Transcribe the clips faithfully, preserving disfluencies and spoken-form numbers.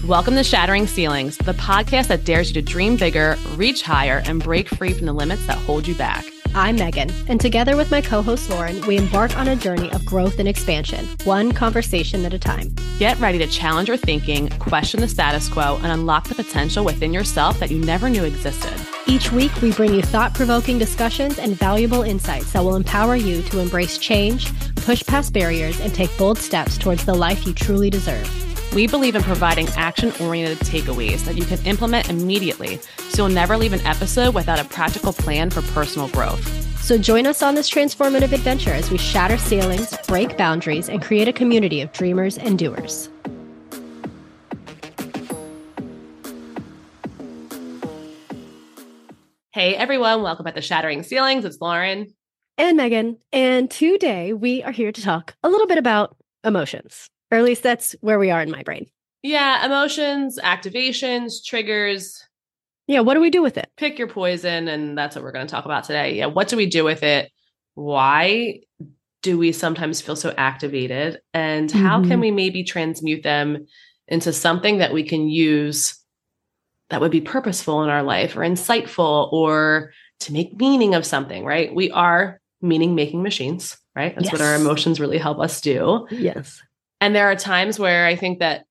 Welcome to Shattering Ceilings, the podcast that dares you to dream bigger, reach higher, and break free from the limits that hold you back. I'm Megan, and together with my co-host Lauren, we embark on a journey of growth and expansion, one conversation at a time. Get ready to challenge your thinking, question the status quo, and unlock the potential within yourself that you never knew existed. Each week, we bring you thought-provoking discussions and valuable insights that will empower you to embrace change, push past barriers, and take bold steps towards the life you truly deserve. We believe in providing action-oriented takeaways that you can implement immediately, so you'll never leave an episode without a practical plan for personal growth. So join us on this transformative adventure as we shatter ceilings, break boundaries, and create a community of dreamers and doers. Hey everyone, welcome back to Shattering Ceilings. It's Lauren. And Megan. And today we are here to talk a little bit about emotions. Or at least that's where we are in my brain. Yeah, emotions, activations, triggers. Yeah, what do we do with it? Pick your poison, and that's what we're going to talk about today. Yeah, what do we do with it? Why do we sometimes feel so activated? And mm-hmm. how can we maybe transmute them into something that we can use that would be purposeful in our life or insightful or to make meaning of something, right? We are meaning-making machines, right? That's yes. what our emotions really help us do. Yes. And there are times where I think that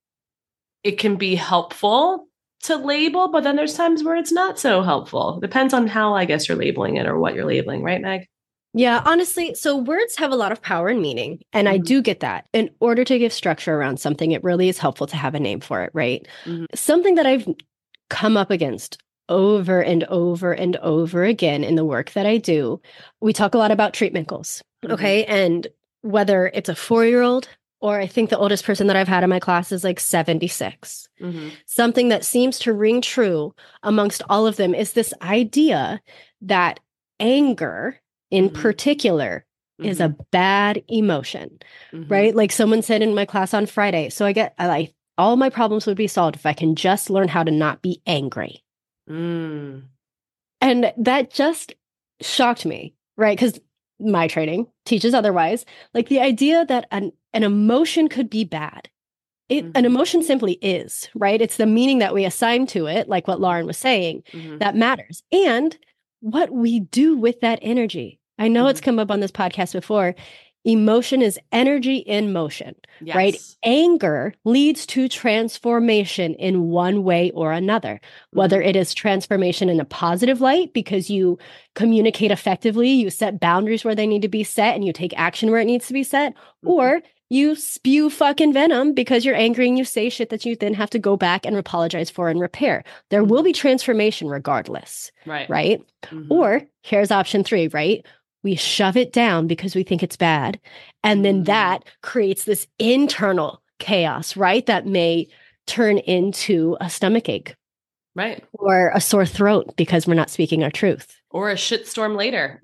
it can be helpful to label, but then there's times where it's not so helpful. Depends on how, I guess, you're labeling it or what you're labeling, right, Meg? Yeah, honestly, so words have a lot of power and meaning, and mm-hmm. I do get that. In order to give structure around something, it really is helpful to have a name for it, right? Mm-hmm. Something that I've come up against over and over and over again in the work that I do, we talk a lot about treatment goals, mm-hmm. okay? And whether it's a four-year-old, or I think the oldest person that I've had in my class is like seventy-six. Mm-hmm. Something that seems to ring true amongst all of them is this idea that anger in mm-hmm. particular mm-hmm. is a bad emotion, mm-hmm. right? Like someone said in my class on Friday, so I get, I like, all my problems would be solved if I can just learn how to not be angry. Mm. And that just shocked me, right? Because my training teaches otherwise. Like the idea that an An emotion could be bad. It, mm-hmm. An emotion simply is, right? It's the meaning that we assign to it, like what Lauren was saying, mm-hmm. that matters. And what we do with that energy. I know mm-hmm. it's come up on this podcast before. Emotion is energy in motion, yes. right? Anger leads to transformation in one way or another, mm-hmm. whether it is transformation in a positive light because you communicate effectively, you set boundaries where they need to be set, and you take action where it needs to be set, mm-hmm. or you spew fucking venom because you're angry and you say shit that you then have to go back and apologize for and repair. There mm-hmm. will be transformation regardless, right? Right? Mm-hmm. Or here's option three, right? We shove it down because we think it's bad. And then that creates this internal chaos, right? That may turn into a stomach ache. Right. Or a sore throat because we're not speaking our truth. Or a shitstorm later.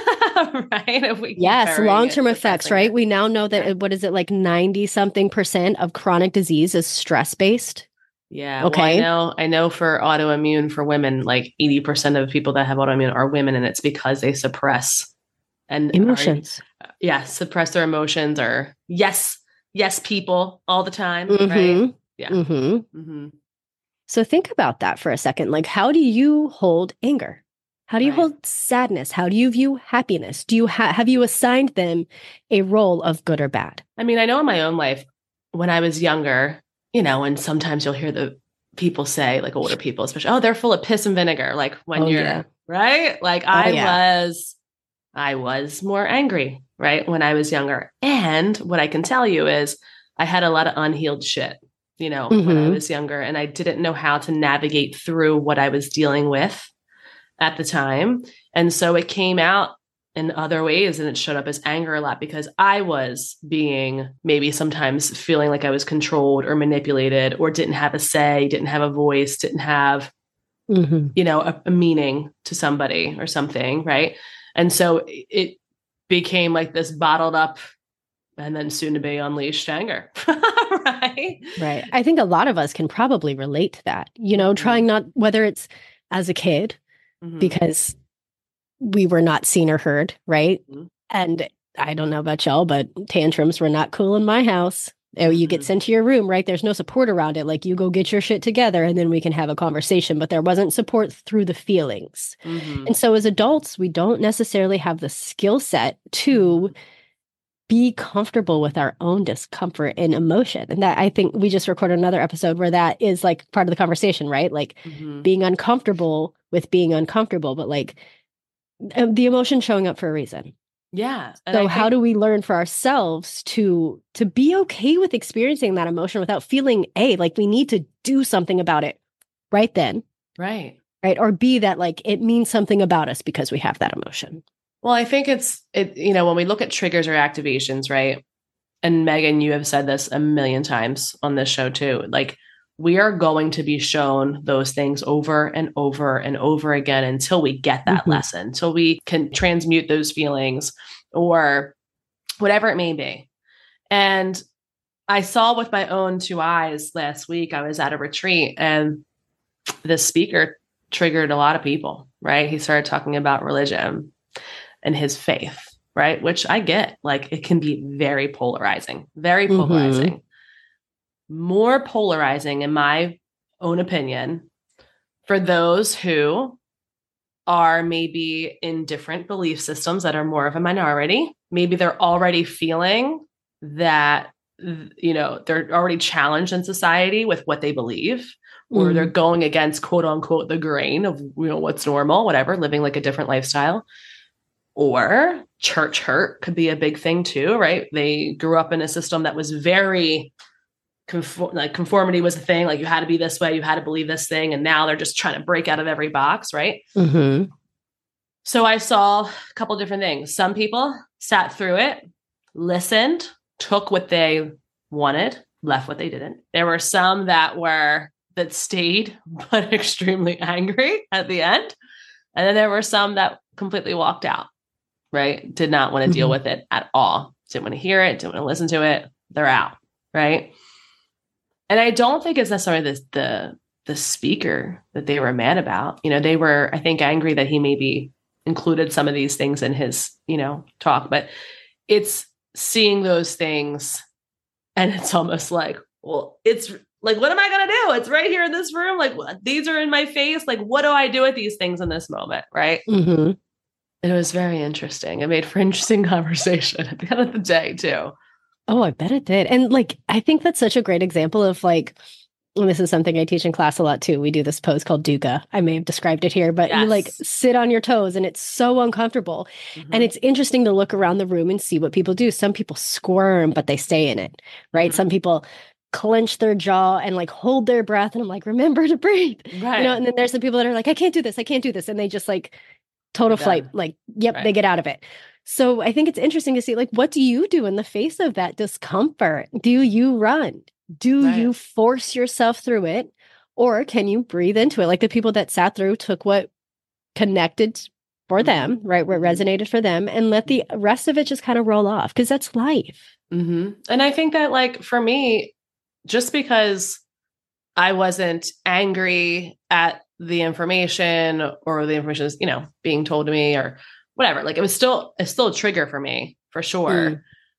Right? If we yes, long-term effects, right? It. We now know that, yeah. what is it, like ninety something percent of chronic disease is stress-based. Yeah. Okay. Well, I know, I know for autoimmune for women, like eighty percent of people that have autoimmune are women, and it's because they suppress and emotions. Are, yeah, suppress their emotions or yes, yes, people all the time, mm-hmm. right? Yeah. Mm-hmm. Mm-hmm. So think about that for a second. Like, how do you hold anger? How do you right. hold sadness? How do you view happiness? Do you ha- have you assigned them a role of good or bad? I mean, I know in my own life, when I was younger, you know, and sometimes you'll hear the people say, like older people, especially, oh, they're full of piss and vinegar. Like when oh, you're yeah. right. Like oh, I yeah. was. I was more angry, right, when I was younger. And what I can tell you is I had a lot of unhealed shit, you know, mm-hmm. when I was younger, and I didn't know how to navigate through what I was dealing with at the time. And so it came out in other ways, and it showed up as anger a lot because I was being maybe sometimes feeling like I was controlled or manipulated or didn't have a say, didn't have a voice, didn't have, mm-hmm. you know, a, a meaning to somebody or something, right? And so it became like this bottled up and then soon to be unleashed anger. Right. Right. I think a lot of us can probably relate to that, you know, mm-hmm. trying not, whether it's as a kid, mm-hmm. because we were not seen or heard. Right. Mm-hmm. And I don't know about y'all, but tantrums were not cool in my house. Mm-hmm. You get sent to your room, right? There's no support around it. Like, you go get your shit together and then we can have a conversation. But there wasn't support through the feelings. Mm-hmm. And so as adults, we don't necessarily have the skill set to be comfortable with our own discomfort and emotion. And that, I think we just recorded another episode where that is like part of the conversation, right? Like mm-hmm. being uncomfortable with being uncomfortable, but like the emotion showing up for a reason. Yeah. And so think- how do we learn for ourselves to to be okay with experiencing that emotion without feeling A, like we need to do something about it right then. Right. Right. Or B, that like it means something about us because we have that emotion. Well, I think it's, it, you know, when we look at triggers or activations, right? And Megan, you have said this a million times on this show too. Like, we are going to be shown those things over and over and over again until we get that mm-hmm. lesson, until we can transmute those feelings or whatever it may be. And I saw with my own two eyes last week, I was at a retreat and the speaker triggered a lot of people, right? He started talking about religion and his faith, right? Which I get, like, it can be very polarizing, very polarizing. Mm-hmm. More polarizing, in my own opinion, for those who are maybe in different belief systems that are more of a minority. Maybe they're already feeling that, you know, they're already challenged in society with what they believe, or mm. they're going against quote unquote the grain of, you know, what's normal, whatever, living like a different lifestyle. Or church hurt could be a big thing too, right? They grew up in a system that was very Conform, like conformity was the thing, like you had to be this way, you had to believe this thing, and now they're just trying to break out of every box, right? Mm-hmm. So I saw a couple different things. Some people sat through it, listened, took what they wanted, left what they didn't. There were some that were that stayed but extremely angry at the end, and then there were some that completely walked out, right? Did not want to mm-hmm. deal with it at all, didn't want to hear it, didn't want to listen to it. They're out, right? And I don't think it's necessarily the, the the speaker that they were mad about. You know, they were, I think, angry that he maybe included some of these things in his, you know, talk. But it's seeing those things, and it's almost like, well, it's like, what am I going to do? It's right here in this room. Like, what? These are in my face. Like, what do I do with these things in this moment? Right. Mm-hmm. It was very interesting. It made for interesting conversation at the end of the day, too. Oh, I bet it did. And like, I think that's such a great example of like, and this is something I teach in class a lot too. We do this pose called dukkha. I may have described it here, but yes. you like sit on your toes and it's so uncomfortable. Mm-hmm. And it's interesting to look around the room and see what people do. Some people squirm, but they stay in it, right? Mm-hmm. Some people clench their jaw and like hold their breath. And I'm like, remember to breathe, right. you know? And then there's the people that are like, I can't do this. I can't do this. And they just like total flight, like, yep, right. they get out of it. So I think it's interesting to see, like, what do you do in the face of that discomfort? Do you run? Do right. you force yourself through it? Or can you breathe into it? Like the people that sat through took what connected for mm-hmm. them, right? What resonated for them, and let the rest of it just kind of roll off, because that's life. Mm-hmm. And I think that, like, for me, just because I wasn't angry at the information or the information is, you know, being told to me or whatever, like it was still, it's still a trigger for me for sure. Mm.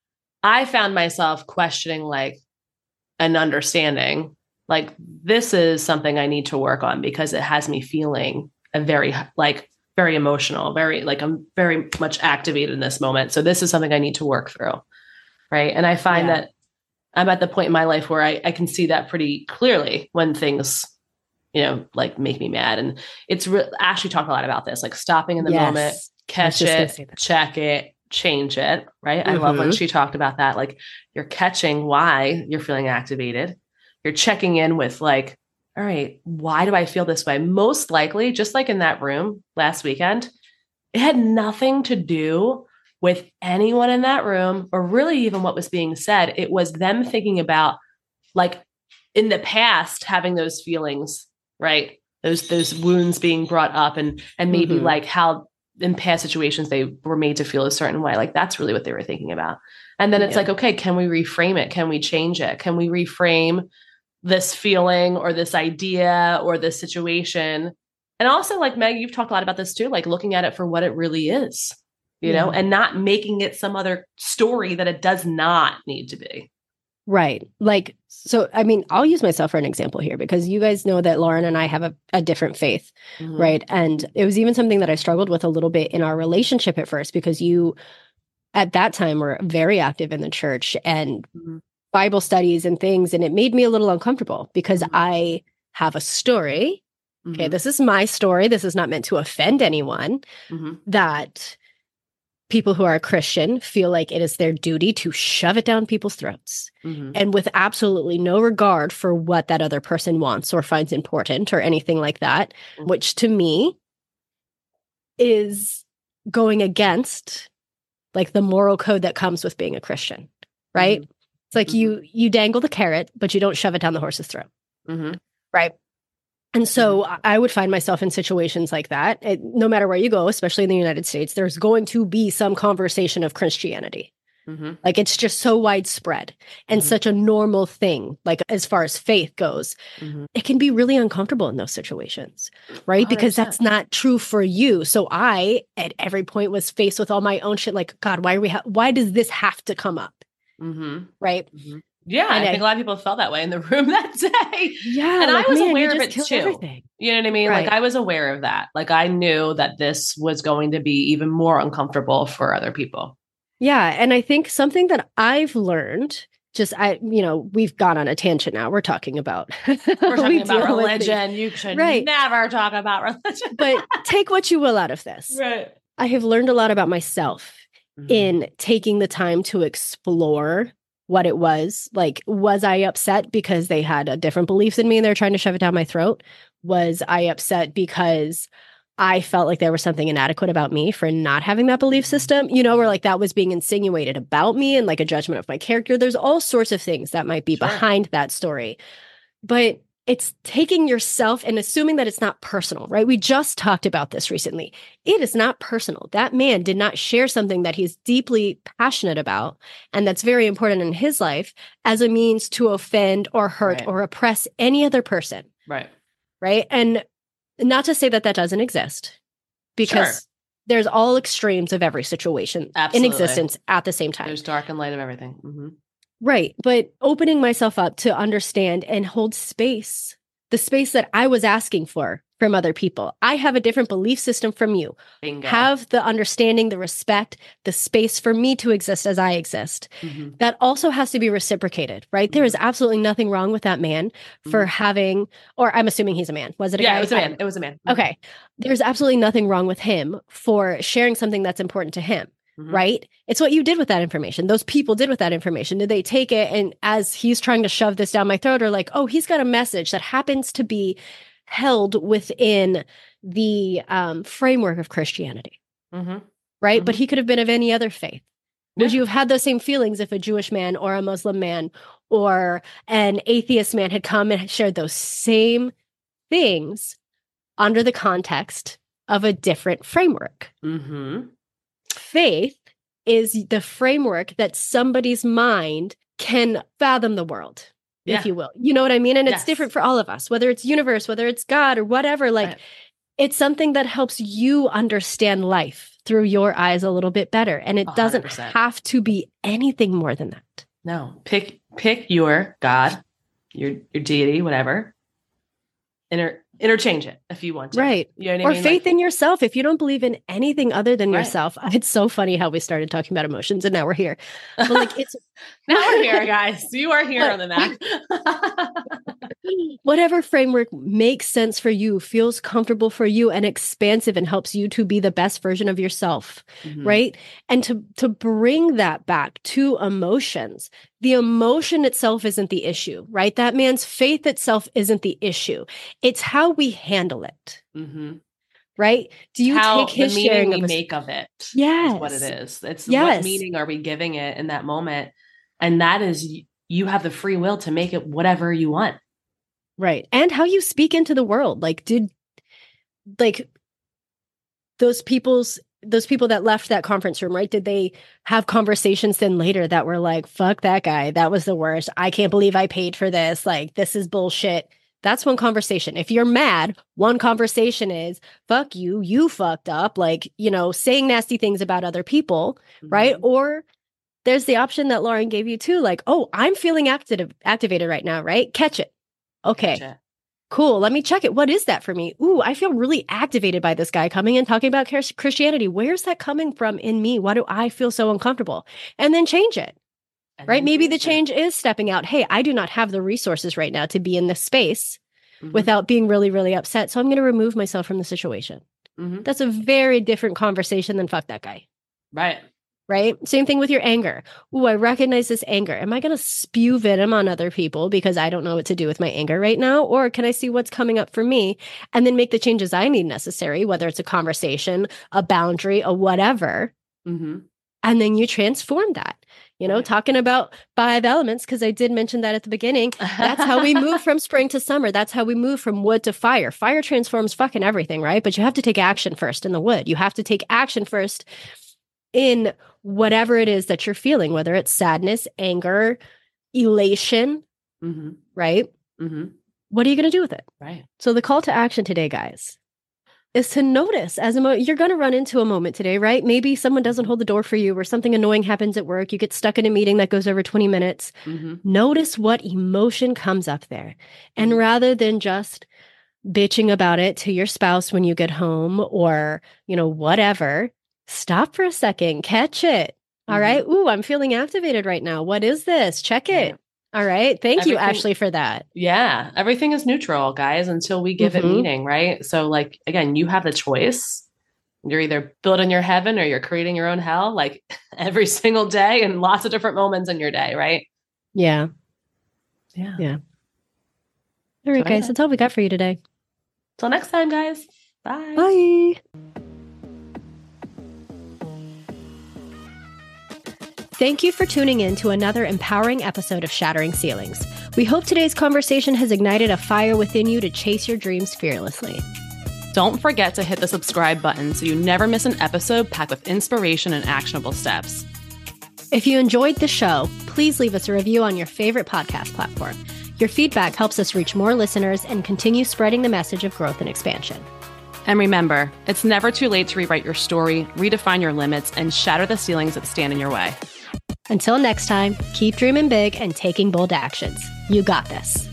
I found myself questioning, like, an understanding, like, this is something I need to work on because it has me feeling a very, like, very emotional, very, like, I'm very much activated in this moment. So this is something I need to work through. Right. And I find yeah. that I'm at the point in my life where I, I can see that pretty clearly when things, you know, like make me mad. And it's re- Ashley talked a lot about this, like stopping in the yes. moment, catch it, check it, change it. Right. Mm-hmm. I love when she talked about that. Like, you're catching why you're feeling activated. You're checking in with, like, all right, why do I feel this way? Most likely, just like in that room last weekend, it had nothing to do with anyone in that room or really even what was being said. It was them thinking about, like, in the past, having those feelings, right? Those, those wounds being brought up, and, and maybe mm-hmm. like how in past situations they were made to feel a certain way. Like, that's really what they were thinking about. And then it's yeah. like, okay, can we reframe it? Can we change it? Can we reframe this feeling or this idea or this situation? And also, like, Meg, you've talked a lot about this too, like looking at it for what it really is, you yeah. know, and not making it some other story that it does not need to be. Right. Like, so, I mean, I'll use myself for an example here because you guys know that Lauren and I have a, a different faith, mm-hmm. right? And it was even something that I struggled with a little bit in our relationship at first because you, at that time, were very active in the church and mm-hmm. Bible studies and things. And it made me a little uncomfortable because mm-hmm. I have a story. Mm-hmm. Okay, this is my story. This is not meant to offend anyone. Mm-hmm. That people who are Christian feel like it is their duty to shove it down people's throats mm-hmm. and with absolutely no regard for what that other person wants or finds important or anything like that, mm-hmm. which to me is going against like the moral code that comes with being a Christian, right? Mm-hmm. It's like mm-hmm. you you dangle the carrot, but you don't shove it down the horse's throat, mm-hmm. right? And so mm-hmm. I would find myself in situations like that. It, no matter where you go, especially in the United States, there's going to be some conversation of Christianity. Mm-hmm. Like it's just so widespread and mm-hmm. such a normal thing. Like as far as faith goes, mm-hmm. it can be really uncomfortable in those situations, right? one hundred percent. Because that's not true for you. So I, at every point, was faced with all my own shit. Like, God, why are we? Ha- why does this have to come up? Mm-hmm. Right? Mm-hmm. Yeah, and I think I, a lot of people felt that way in the room that day. Yeah. And like, I was man, aware of it too. Everything. You know what I mean? Right. Like I was aware of that. Like I knew that this was going to be even more uncomfortable for other people. Yeah. And I think something that I've learned, just I, you know, we've gone on a tangent now. We're talking about We're talking we about religion. You should right. never talk about religion. But take what you will out of this. Right. I have learned a lot about myself mm-hmm. in taking the time to explore what it was. Like, was I upset because they had a different beliefs than me and they're trying to shove it down my throat? Was I upset because I felt like there was something inadequate about me for not having that belief system? You know, or like that was being insinuated about me and like a judgment of my character. There's all sorts of things that might be sure. behind that story. But it's taking yourself and assuming that it's not personal, right? We just talked about this recently. It is not personal. That man did not share something that he's deeply passionate about and that's very important in his life as a means to offend or hurt right. or oppress any other person. Right. Right. And not to say that that doesn't exist because sure. there's all extremes of every situation Absolutely. in existence at the same time. There's dark and light of everything. Mm-hmm. Right. But opening myself up to understand and hold space, the space that I was asking for from other people. I have a different belief system from you. Bingo. Have the understanding, the respect, the space for me to exist as I exist. Mm-hmm. That also has to be reciprocated, right? Mm-hmm. There is absolutely nothing wrong with that man for mm-hmm. having, or I'm assuming he's a man. Was it a yeah, guy? it was a man. It was a man. Mm-hmm. Okay. There's absolutely nothing wrong with him for sharing something that's important to him. Mm-hmm. Right? It's what you did with that information. Those people did with that information. Did they take it and as he's trying to shove this down my throat or like, oh, he's got a message that happens to be held within the um, framework of Christianity. Mm-hmm. Right? Mm-hmm. But he could have been of any other faith. Yeah. Would you have had those same feelings if a Jewish man or a Muslim man or an atheist man had come and shared those same things under the context of a different framework? Mm-hmm. Faith is the framework that somebody's mind can fathom the world, yeah. if you will. You know what I mean? And yes. it's different for all of us, whether it's universe, whether it's God or whatever. Like right. it's something that helps you understand life through your eyes a little bit better. And it one hundred percent doesn't have to be anything more than that. No, pick pick your God, your your deity, whatever. Inter- interchange it if you want to. Right. You know what or I mean? faith like, in yourself. If you don't believe in anything other than right. yourself. It's so funny how we started talking about emotions and now we're here. But like it's now we're here, guys. You are here on the Mac. Whatever framework makes sense for you, feels comfortable for you and expansive and helps you to be the best version of yourself. Mm-hmm. Right. And to to bring that back to emotions. The emotion itself isn't the issue, right? That man's faith itself isn't the issue. It's how we handle it, mm-hmm. right? Do you how take his the meaning sharing we of a, make of it? Yes, is what it is. It's yes. what meaning are we giving it in that moment, and that is you have the free will to make it whatever you want, right? And how you speak into the world. Like, did like those people's. Those people that left that conference room, right? Did they have conversations then later that were like, fuck that guy. That was the worst. I can't believe I paid for this. Like, this is bullshit. That's one conversation. If you're mad, one conversation is, fuck you, you fucked up. Like, you know, saying nasty things about other people, mm-hmm. right? Or there's the option that Lauren gave you too. Like, oh, I'm feeling active, activated right now, right? Catch it. Okay. Catch it. Cool. Let me check it. What is that for me? Ooh, I feel really activated by this guy coming and talking about Christianity. Where's that coming from in me? Why do I feel so uncomfortable? And then change it. And right? Maybe the change it. is stepping out. Hey, I do not have the resources right now to be in this space mm-hmm. without being really, really upset. So I'm going to remove myself from the situation. Mm-hmm. That's a very different conversation than fuck that guy. Right. Right? Same thing with your anger. Ooh, I recognize this anger. Am I going to spew venom on other people because I don't know what to do with my anger right now? Or can I see what's coming up for me and then make the changes I need necessary, whether it's a conversation, a boundary, a whatever. Mm-hmm. And then you transform that. You know, right. Talking about five elements, because I did mention that at the beginning. That's how we move from spring to summer. That's how we move from wood to fire. Fire transforms fucking everything, right? But you have to take action first in the wood. You have to take action first in whatever it is that you're feeling, whether it's sadness, anger, elation, mm-hmm. right? Mm-hmm. What are you going to do with it? Right. So the call to action today, guys, is to notice as a mo- you're going to run into a moment today, right? Maybe someone doesn't hold the door for you or something annoying happens at work. You get stuck in a meeting that goes over twenty minutes. Mm-hmm. Notice what emotion comes up there. And mm-hmm. rather than just bitching about it to your spouse when you get home or, you know, whatever, stop for a second, catch it. All mm-hmm. right. Ooh, I'm feeling activated right now. What is this? Check it. Yeah. All right. Thank everything, you, Ashley, for that. Yeah. Everything is neutral, guys, until we give mm-hmm. it meaning, right? So, like, again, you have the choice. You're either building your heaven or you're creating your own hell, like every single day and lots of different moments in your day, right? Yeah. Yeah. Yeah. All right, so guys. That's all we got for you today. Till next time, guys. Bye. Bye. Thank you for tuning in to another empowering episode of Shattering Ceilings. We hope today's conversation has ignited a fire within you to chase your dreams fearlessly. Don't forget to hit the subscribe button so you never miss an episode packed with inspiration and actionable steps. If you enjoyed the show, please leave us a review on your favorite podcast platform. Your feedback helps us reach more listeners and continue spreading the message of growth and expansion. And remember, it's never too late to rewrite your story, redefine your limits, and shatter the ceilings that stand in your way. Until next time, keep dreaming big and taking bold actions. You got this.